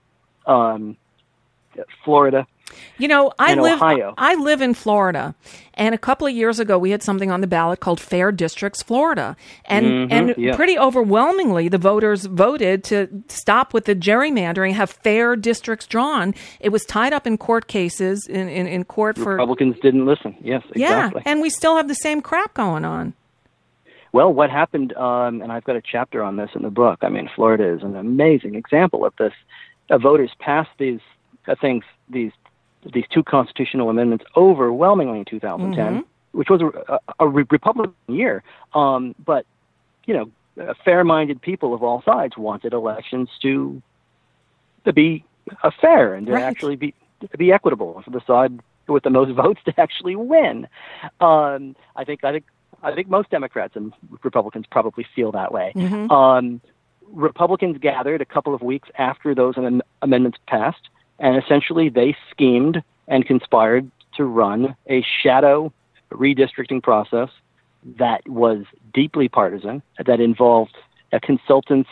Florida, Ohio. I live in Florida, and a couple of years ago we had something on the ballot called Fair Districts Florida, and pretty overwhelmingly the voters voted to stop with the gerrymandering, have fair districts drawn. It was tied up in court cases in court for Republicans didn't listen. Yes, exactly. Yeah, and we still have the same crap going on. Well, what happened, and I've got a chapter on this in the book. Florida is an amazing example of this. Voters passed these things, these two constitutional amendments overwhelmingly in 2010, which was a Republican year. But, fair-minded people of all sides wanted elections to be fair and to actually be equitable, for the side with the most votes to actually win. I think most Democrats and Republicans probably feel that way. Republicans gathered a couple of weeks after those amendments passed, and essentially they schemed and conspired to run a shadow redistricting process that was deeply partisan, that involved consultants,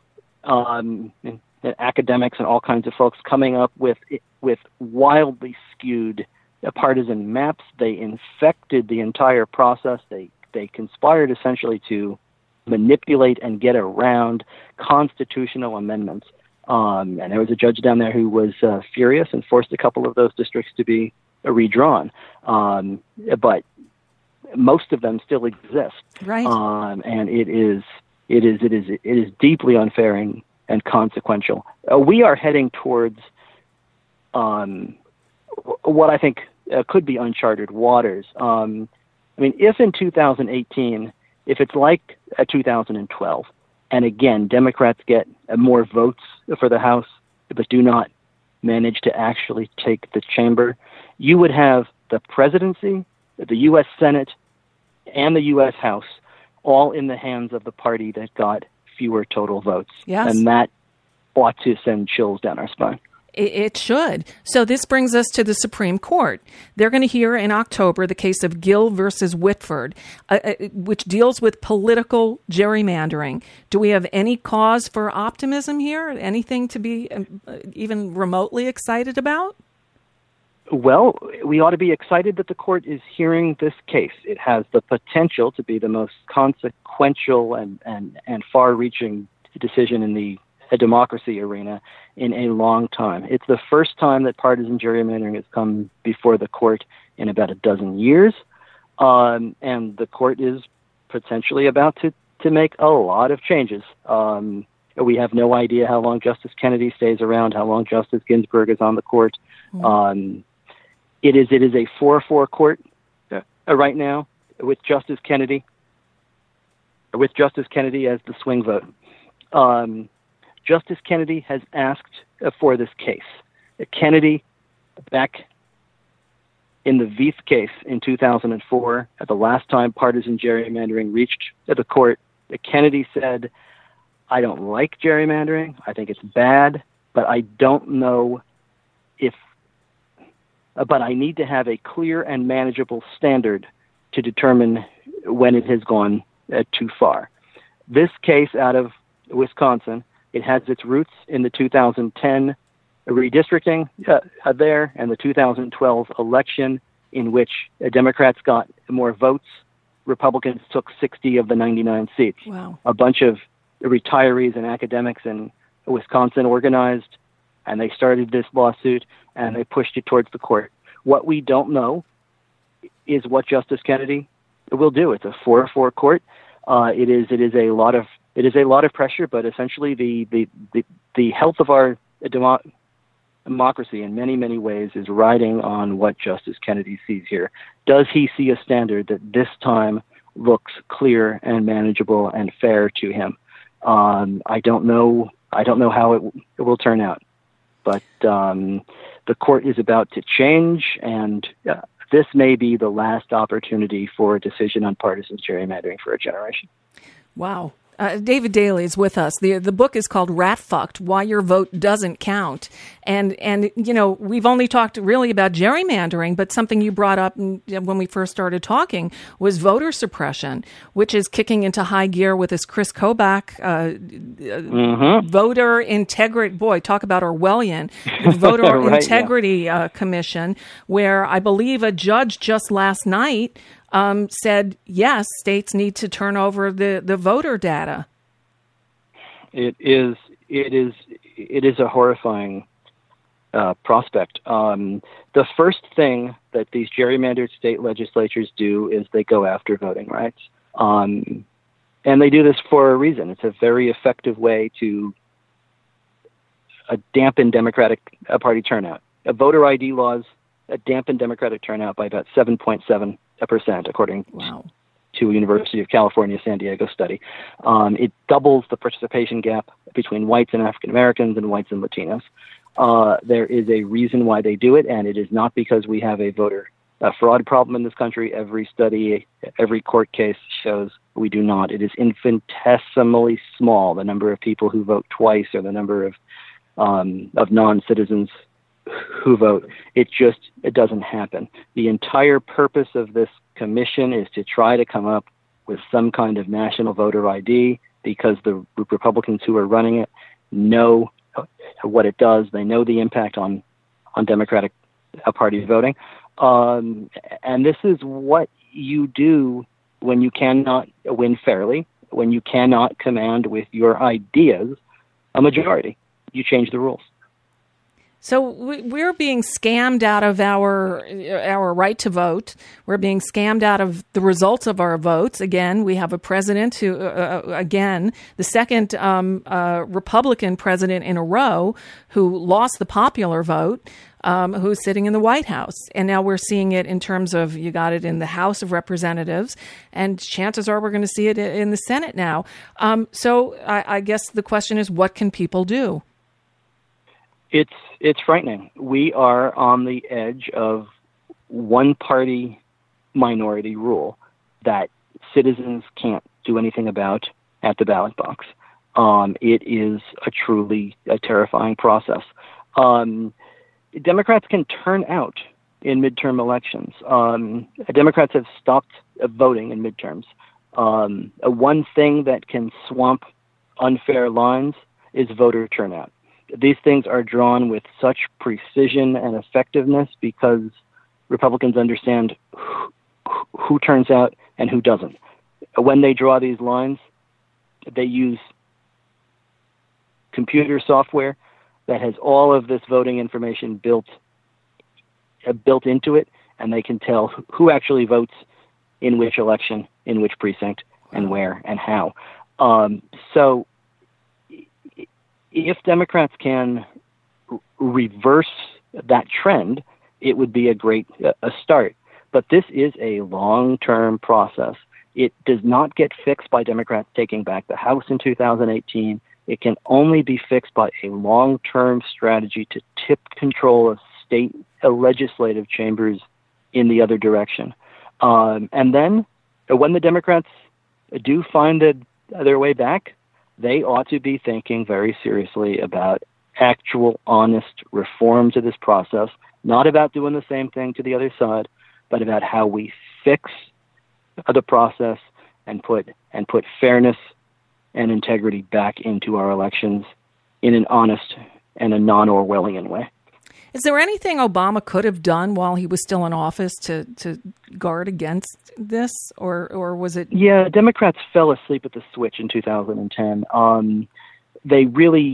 academics, and all kinds of folks coming up with wildly skewed partisan maps. They infected the entire process. They conspired essentially to manipulate and get around constitutional amendments. And there was a judge down there who was furious and forced a couple of those districts to be redrawn. But most of them still exist. Right. And it is deeply unfair and consequential. We are heading towards what I think could be uncharted waters. If in 2018, if it's like 2012, and again, Democrats get more votes for the House, but do not manage to actually take the chamber, you would have the presidency, the U.S. Senate, and the U.S. House all in the hands of the party that got fewer total votes. Yes. And that ought to send chills down our spine. It should. So this brings us to the Supreme Court. They're going to hear in October the case of Gill versus Whitford, which deals with political gerrymandering. Do we have any cause for optimism here? Anything to be even remotely excited about? Well, we ought to be excited that the court is hearing this case. It has the potential to be the most consequential and far-reaching decision in the democracy arena in a long time. It's the first time that partisan gerrymandering has come before the court in about a dozen years, and the court is potentially about to make a lot of changes. We have no idea how long Justice Kennedy stays around, how long Justice Ginsburg is on the court. It is a 4-4 court right now with Justice Kennedy as the swing vote. Justice Kennedy has asked for this case. Kennedy, back in the Veith case in 2004, at the last time partisan gerrymandering reached the court, Kennedy said, I don't like gerrymandering. I think it's bad, but I don't know but I need to have a clear and manageable standard to determine when it has gone too far. This case out of Wisconsin, it has its roots in the 2010 redistricting there and the 2012 election, in which Democrats got more votes. Republicans took 60 of the 99 seats. Wow. A bunch of retirees and academics and Wisconsin organized, and they started this lawsuit, and they pushed it towards the court. What we don't know is what Justice Kennedy will do. It's a 4-4 court. It is a lot of pressure, but essentially the health of our democracy in many, many ways is riding on what Justice Kennedy sees here. Does he see a standard that this time looks clear and manageable and fair to him? I don't know how it will turn out, but the court is about to change, and this may be the last opportunity for a decision on partisan gerrymandering for a generation. Wow. David Daley is with us. The book is called Rat Fucked: Why Your Vote Doesn't Count. And you know, we've only talked really about gerrymandering, but something you brought up when we first started talking was voter suppression, which is kicking into high gear with this Chris Kobach voter integrity. Boy, talk about Orwellian. Voter Right, integrity commission, where I believe a judge just last night said, yes, states need to turn over the voter data. It is a horrifying prospect. The first thing that these gerrymandered state legislatures do is they go after voting rights. And they do this for a reason. It's a very effective way to dampen Democratic Party turnout. Voter ID laws dampen Democratic turnout by about 7.7%, according to a University of California, San Diego study. It doubles the participation gap between whites and African Americans and whites and Latinos. There is a reason why they do it, and it is not because we have a voter fraud problem in this country. Every study, every court case shows we do not. It is infinitesimally small, the number of people who vote twice or the number of non-citizens who vote. It doesn't happen. The entire purpose of this commission is to try to come up with some kind of national voter ID, because the Republicans who are running it know what it does. They know the impact on Democratic Party voting. And this is what you do when you cannot win fairly, when you cannot command with your ideas a majority. You change the rules. So we're being scammed out of our right to vote. We're being scammed out of the results of our votes. Again, we have a president who, again, the second Republican president in a row who lost the popular vote, who's sitting in the White House. And now we're seeing it in terms of, you got it in the House of Representatives, and chances are we're going to see it in the Senate now. So I guess the question is, what can people do? It's frightening. We are on the edge of one-party minority rule that citizens can't do anything about at the ballot box. It is a truly terrifying process. Democrats can turn out in midterm elections. Democrats have stopped voting in midterms. One thing that can swamp unfair lines is voter turnout. These things are drawn with such precision and effectiveness because Republicans understand who turns out and who doesn't. When they draw these lines, they use computer software that has all of this voting information built into it, and they can tell who actually votes in which election, in which precinct, and where and how. So if Democrats can reverse that trend, it would be a great start. But this is a long-term process. It does not get fixed by Democrats taking back the House in 2018. It can only be fixed by a long-term strategy to tip control of state legislative chambers in the other direction. And then when the Democrats do find their way back, they ought to be thinking very seriously about actual, honest reform to this process, not about doing the same thing to the other side, but about how we fix the process and put fairness and integrity back into our elections in an honest and a non-Orwellian way. Is there anything Obama could have done while he was still in office to guard against this, or was it? Yeah, Democrats fell asleep at the switch in 2010. They really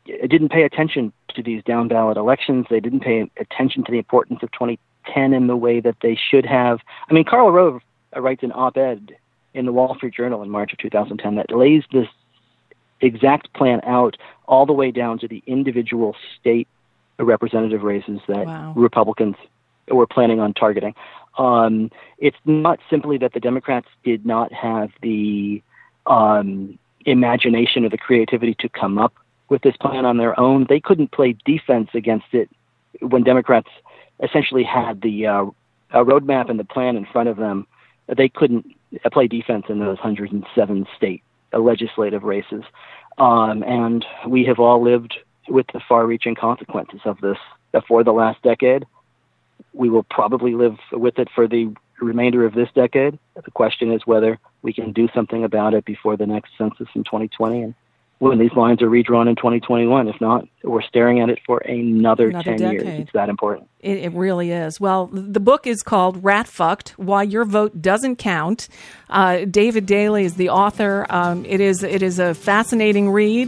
didn't pay attention to these down ballot elections. They didn't pay attention to the importance of 2010 in the way that they should have. I mean, Karl Rove writes an op-ed in the Wall Street Journal in March of 2010 that lays this exact plan out all the way down to the individual state representative races that Republicans were planning on targeting. It's not simply that the Democrats did not have the imagination or the creativity to come up with this plan on their own. They couldn't play defense against it when Democrats essentially had the roadmap and the plan in front of them. They couldn't play defense in those 107 state legislative races. And we have all lived with the far-reaching consequences of this for the last decade. We will probably live with it for the remainder of this decade. The question is whether we can do something about it before the next census in 2020 and when these lines are redrawn in 2021. If not, we're staring at it for another 10 years. It's that important. It really is. Well, the book is called Rat Fucked: Why Your Vote Doesn't Count. David Daley is the author. It is a fascinating read.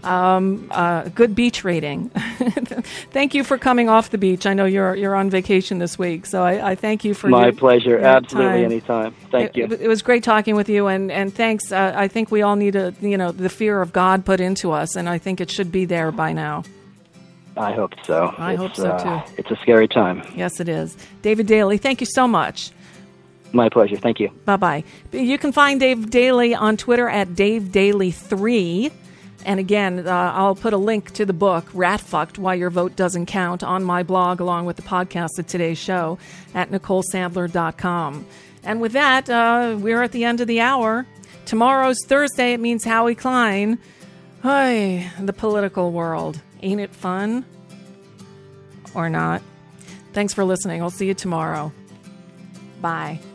Good beach reading. Thank you for coming off the beach. I know you're on vacation this week, so I thank you for my pleasure. Your Absolutely, time. anytime. Thank you. It was great talking with you, and thanks. I think we all need the fear of God put into us, and I think it should be there by now. I hope so. I hope so too. It's a scary time. Yes, it is. David Daley, thank you so much. My pleasure. Thank you. Bye-bye. You can find Dave Daley on Twitter at DaveDaley3. And again, I'll put a link to the book, Rat Fucked: Why Your Vote Doesn't Count, on my blog, along with the podcast of today's show at NicoleSandler.com. And with that, we're at the end of the hour. Tomorrow's Thursday. It means Howie Klein. Hey, the political world. Ain't it fun? Or not? Thanks for listening. I'll see you tomorrow. Bye.